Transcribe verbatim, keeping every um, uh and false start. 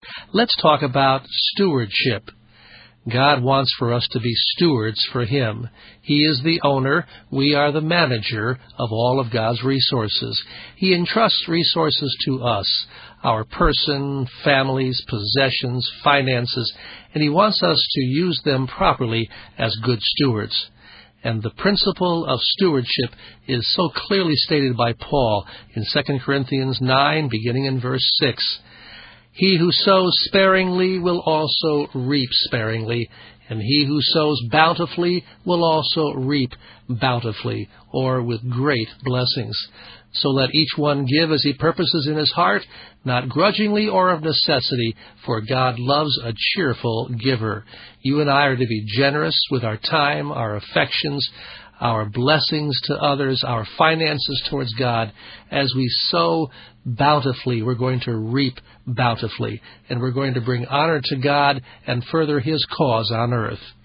Let's talk about stewardship. God wants for us to be stewards for Him. He is the owner. We are the manager of all of God's resources. He entrusts resources to us, our person, families, possessions, finances, and He wants us to use them properly as good stewards. And the principle of stewardship is so clearly stated by Paul in Second Corinthians nine, beginning in verse six. He who sows sparingly will also reap sparingly, and he who sows bountifully will also reap bountifully, or with great blessings. So let each one give as he purposes in his heart, not grudgingly or of necessity, for God loves a cheerful giver. You and I are to be generous with our time, our affections, our blessings to others, our finances towards God. As we sow bountifully, we're going to reap bountifully, and we're going to bring honor to God and further His cause on earth.